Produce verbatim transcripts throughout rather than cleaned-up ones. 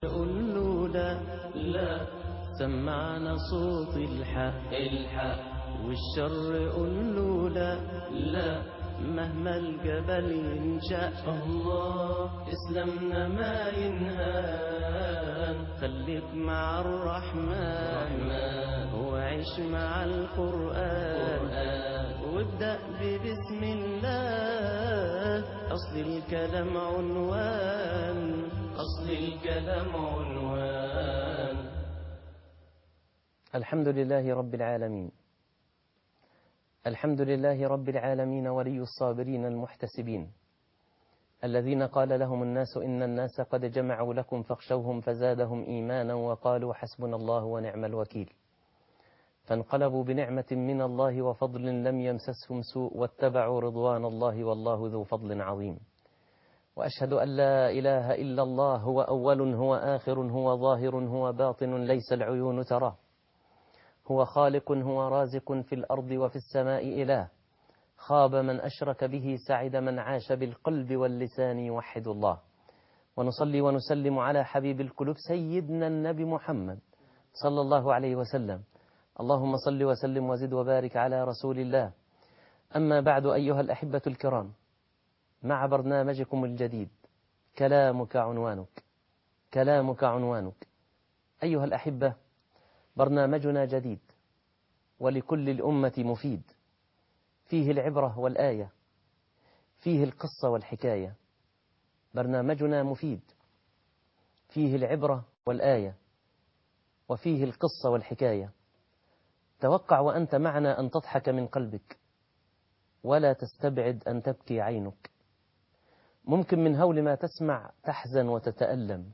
قل له لا لا سمعنا صوت الحق الحق والشر قل له لا لا مهما الجبل ينشأ الله إسلامنا ما ينهان خليك مع الرحمن وعيش مع القرآن وابدأ ببسم الله أصل الكلام عنوان أصل الكلام عنوان. الحمد لله رب العالمين. الحمد لله رب العالمين ولي الصابرين المحتسبين الذين قال لهم الناس إن الناس قد جمعوا لكم فاخشوهم فزادهم إيمانا وقالوا حسبنا الله ونعم الوكيل، فانقلبوا بنعمة من الله وفضل لم يمسسهم سوء واتبعوا رضوان الله والله ذو فضل عظيم. وأشهد أن لا إله إلا الله هو أول هو آخر هو ظاهر هو باطن ليس العيون تراه، هو خالق هو رازق في الأرض وفي السماء إله، خاب من أشرك به سعد من عاش بالقلب واللسان يوحد الله. ونصلي ونسلم على حبيب القلوب سيدنا النبي محمد صلى الله عليه وسلم. اللهم صل وسلم وزد وبارك على رسول الله. أما بعد أيها الأحبة الكرام، مع برنامجكم الجديد كلامك عنوانك. كلامك عنوانك أيها الأحبة، برنامجنا جديد ولكل الأمة مفيد، فيه العبرة والآية، فيه القصة والحكاية. برنامجنا مفيد فيه العبرة والآية وفيه القصة والحكاية. توقع وأنت معنا أن تضحك من قلبك ولا تستبعد أن تبكي عينك. ممكن من هول ما تسمع تحزن وتتألم،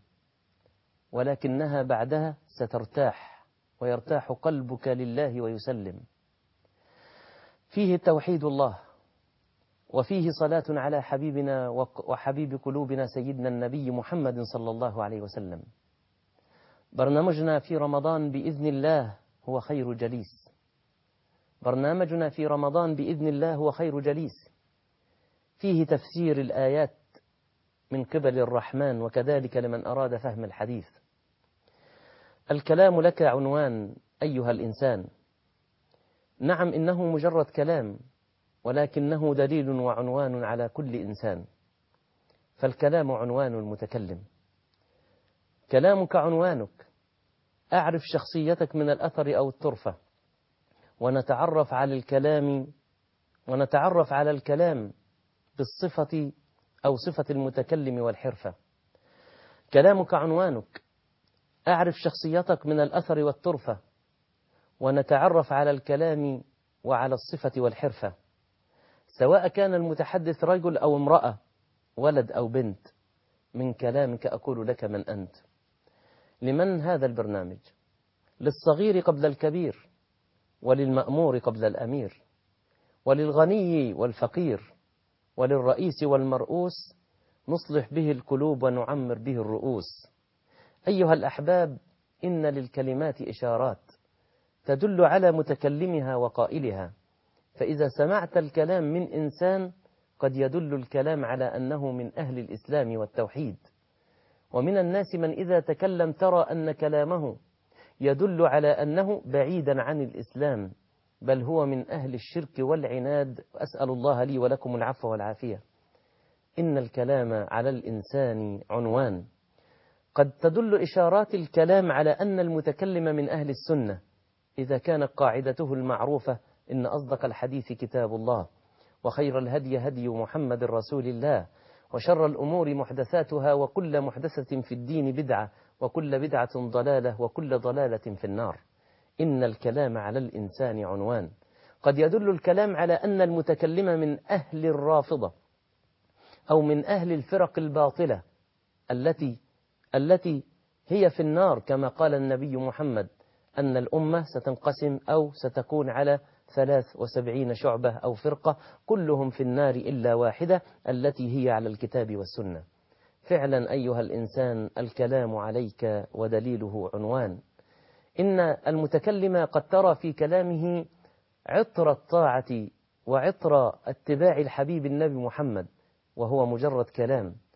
ولكنها بعدها سترتاح ويرتاح قلبك لله ويسلم. فيه توحيد الله وفيه صلاة على حبيبنا وحبيب قلوبنا سيدنا النبي محمد صلى الله عليه وسلم. برنامجنا في رمضان بإذن الله هو خير جليس. برنامجنا في رمضان بإذن الله هو خير جليس، فيه تفسير الآيات من قبل الرحمن وكذلك لمن أراد فهم الحديث. الكلام لك عنوان أيها الإنسان. نعم إنه مجرد كلام، ولكنه دليل وعنوان على كل إنسان، فالكلام عنوان المتكلم. كلامك عنوانك. أعرف شخصيتك من الأثر أو الطرفة، ونتعرف على الكلام ونتعرف على الكلام بالصفة أو صفة المتكلم والحرفة. كلامك عنوانك. أعرف شخصيتك من الأثر والطرفة، ونتعرف على الكلام وعلى الصفة والحرفة، سواء كان المتحدث رجل أو امرأة، ولد أو بنت. من كلامك أقول لك من أنت. لمن هذا البرنامج؟ للصغير قبل الكبير، وللمأمور قبل الأمير، وللغني والفقير، وللرئيس والمرؤوس، نصلح به القلوب ونعمر به الرؤوس. أيها الأحباب، إن للكلمات إشارات تدل على متكلمها وقائلها، فإذا سمعت الكلام من إنسان قد يدل الكلام على أنه من أهل الإسلام والتوحيد. ومن الناس من إذا تكلم ترى أن كلامه يدل على أنه بعيدا عن الإسلام، بل هو من أهل الشرك والعناد. أسأل الله لي ولكم العفو والعافية. إن الكلام على الإنسان عنوان. قد تدل إشارات الكلام على أن المتكلم من أهل السنة إذا كانت قاعدته المعروفة: إن أصدق الحديث كتاب الله، وخير الهدي هدي محمد رسول الله، وشر الأمور محدثاتها، وكل محدثة في الدين بدعة، وكل بدعة ضلالة، وكل ضلالة في النار. إن الكلام على الإنسان عنوان. قد يدل الكلام على أن المتكلم من أهل الرافضة أو من أهل الفرق الباطلة التي التي هي في النار، كما قال النبي محمد أن الأمة ستنقسم أو ستكون على ثلاث وسبعين شعبة أو فرقة، كلهم في النار إلا واحدة التي هي على الكتاب والسنة. فعلا أيها الإنسان، الكلام عليك ودليله عنوان. إن المتكلم قد ترى في كلامه عطر الطاعة وعطر اتباع الحبيب النبي محمد، وهو مجرد كلام.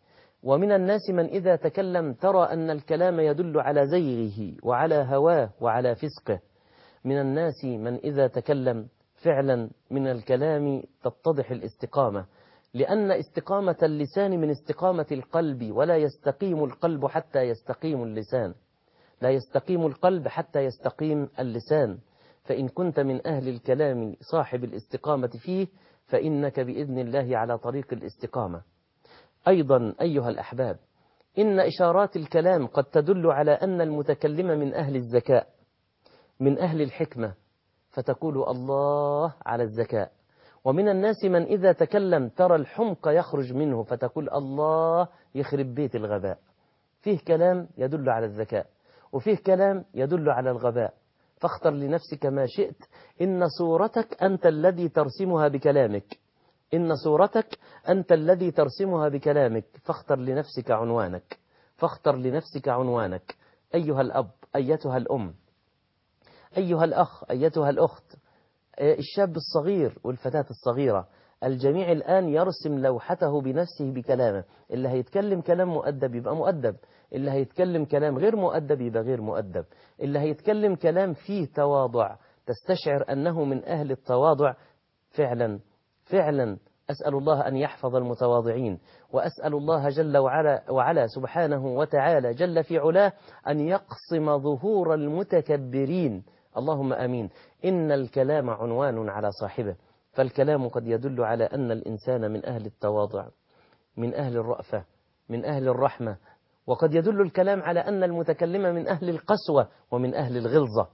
ومن الناس من إذا تكلم ترى أن الكلام يدل على زيغه وعلى هواه وعلى فسقه. من الناس من إذا تكلم فعلا من الكلام تتضح الاستقامة، لأن استقامة اللسان من استقامة القلب، ولا يستقيم القلب حتى يستقيم اللسان، لا يستقيم القلب حتى يستقيم اللسان. فإن كنت من أهل الكلام صاحب الاستقامة فيه فإنك بإذن الله على طريق الاستقامة. أيضا أيها الأحباب، إن إشارات الكلام قد تدل على أن المتكلم من أهل الذكاء، من أهل الحكمة، فتقول الله على الذكاء. ومن الناس من إذا تكلم ترى الحمق يخرج منه فتقول الله يخرب بيت الغباء. فيه كلام يدل على الذكاء، وفيه كلام يدل على الغباء، فاختر لنفسك ما شئت. إن صورتك أنت الذي ترسمها بكلامك، إن صورتك أنت الذي ترسمها بكلامك، فاختر لنفسك عنوانك، فاختر لنفسك عنوانك. أيها الأب، أيتها الأم، أيها الأخ، أيتها الأخت، الشاب الصغير والفتاة الصغيرة، الجميع الآن يرسم لوحته بنفسه بكلامه. اللي هيتكلم كلام مؤدب يبقى مؤدب، اللي هيتكلم كلام غير مؤدب يبقى غير مؤدب، اللي هيتكلم كلام فيه تواضع تستشعر أنه من أهل التواضع. فعلا فعلا أسأل الله أن يحفظ المتواضعين، وأسأل الله جل وعلا, وعلا سبحانه وتعالى جل في علاه أن يقصم ظهور المتكبرين. اللهم آمين. إن الكلام عنوان على صاحبه، فالكلام قد يدل على أن الإنسان من أهل التواضع، من أهل الرأفة، من أهل الرحمة، وقد يدل الكلام على أن المتكلم من أهل القسوة ومن أهل الغلظة.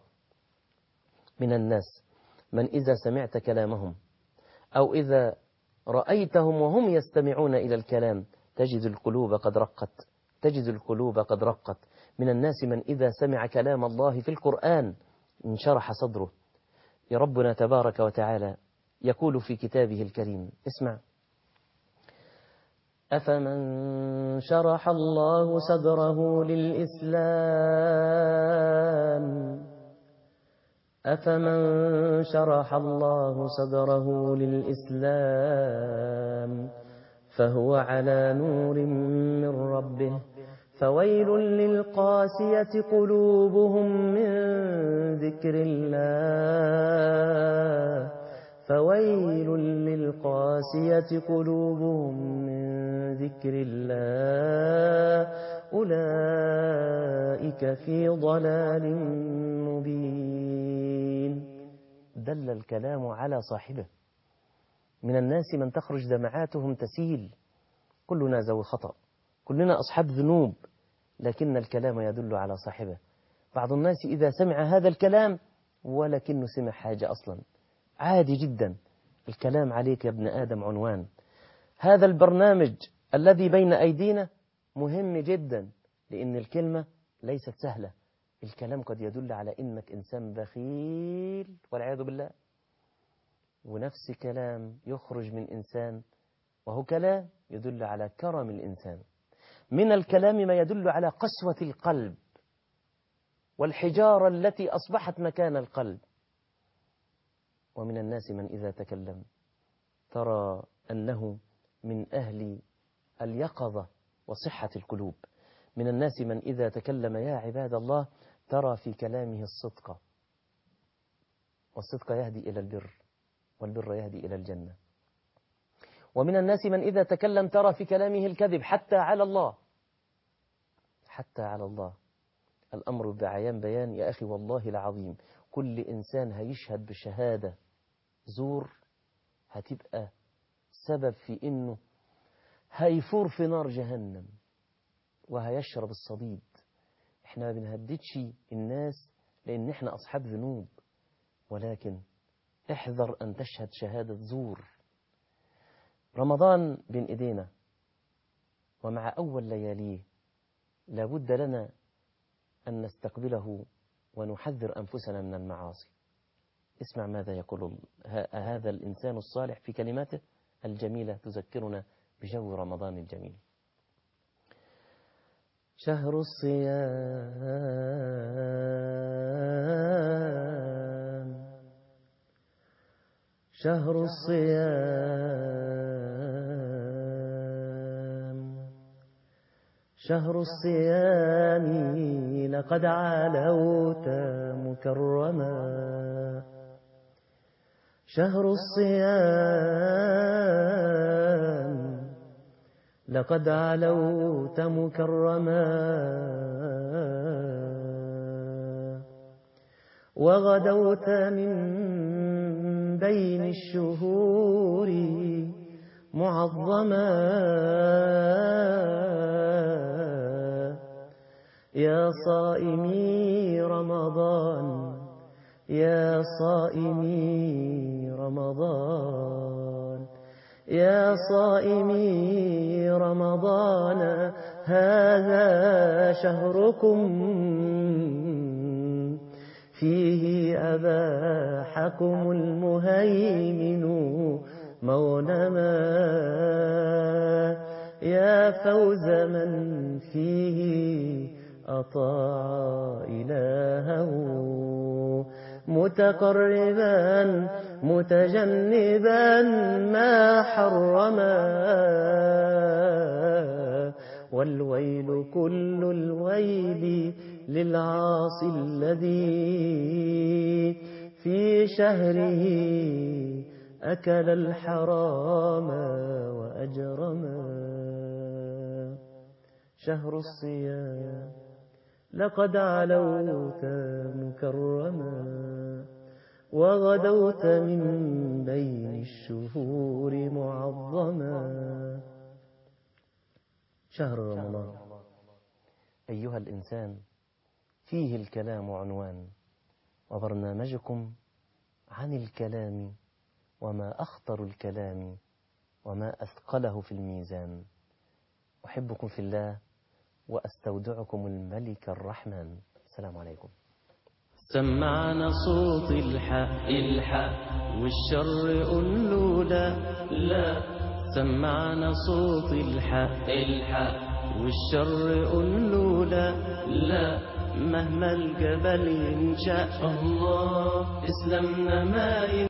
من الناس من إذا سمعت كلامهم أو إذا رأيتهم وهم يستمعون إلى الكلام تجد القلوب قد رقت، تجد القلوب قد رقت. من الناس من إذا سمع كلام الله في القرآن انشرح صدره. يا ربنا تبارك وتعالى يقول في كتابه الكريم، اسمع: أفمن شرح الله صدره للإسلام أفمن شرح الله صدره للإسلام فهو على نور من ربه فويل للقاسية قلوبهم من ذكر الله فويل للقاسية قلوبهم من ذكر الله أولئك في ضلال مبين. دل الكلام على صاحبه. من الناس من تخرج دمعاتهم تسيل. كلنا ذوي خطأ، كلنا أصحاب ذنوب، لكن الكلام يدل على صاحبه. بعض الناس إذا سمع هذا الكلام ولكنه سمع حاجة أصلا عادي جدا. الكلام عليك يا ابن آدم عنوان. هذا البرنامج الذي بين أيدينا مهم جدا، لأن الكلمة ليست سهلة. الكلام قد يدل على إنك إنسان بخيل والعياذ بالله، ونفس كلام يخرج من إنسان وهو كلام يدل على كرم الإنسان. من الكلام ما يدل على قسوة القلب والحجارة التي أصبحت مكان القلب. ومن الناس من إذا تكلم ترى أنه من أهل اليقظة وصحة القلوب. من الناس من إذا تكلم يا عباد الله ترى في كلامه الصدق، والصدق يهدي إلى البر، والبر يهدي إلى الجنة. ومن الناس من إذا تكلم ترى في كلامه الكذب حتى على الله، حتى على الله. الأمر بعيان بيان يا أخي، والله العظيم كل إنسان هيشهد بشهادة زور هتبقى سبب في إنه هيفور في نار جهنم وهيشرب الصديد. احنا ما بنهددش الناس لأن احنا أصحاب ذنوب، ولكن احذر أن تشهد شهادة زور. رمضان بين إيدينا، ومع أول لياليه لابد لنا أن نستقبله ونحذر أنفسنا من المعاصي. اسمع ماذا يقول هذا الإنسان الصالح في كلماته الجميلة تذكرنا بجو رمضان الجميل. شهر الصيام شهر الصيام شهر الصيام لقد علوت مكرما شهر الصيام لقد علوت مكرما وغدوت من بين الشهور معظما يا صائمي رمضان يا صائمي رمضان يا صائمي رمضان هذا شهركم فيه أباحكم المهيمن مغنما يا فوز من فيه أطاع إلهه متقربا متجنبا ما حرما والويل كل الويل للعاصي الذي في شهره أكل الحرام وأجرما شهر الصيام لقد علوت مكرما وغدوت من بين الشهور معظما. شهر رمضان أيها الإنسان فيه الكلام عنوان، وبرنامجكم عن الكلام وما أخطر الكلام وما أثقله في الميزان. أحبكم في الله وأستودعكم الملك الرحمن. السلام عليكم. سمعنا صوت الحق الحق والشر قل له لا لا سمعنا صوت الحق الحق والشر قل له لا لا مهما الجبل ينشأ الله إسلامنا ما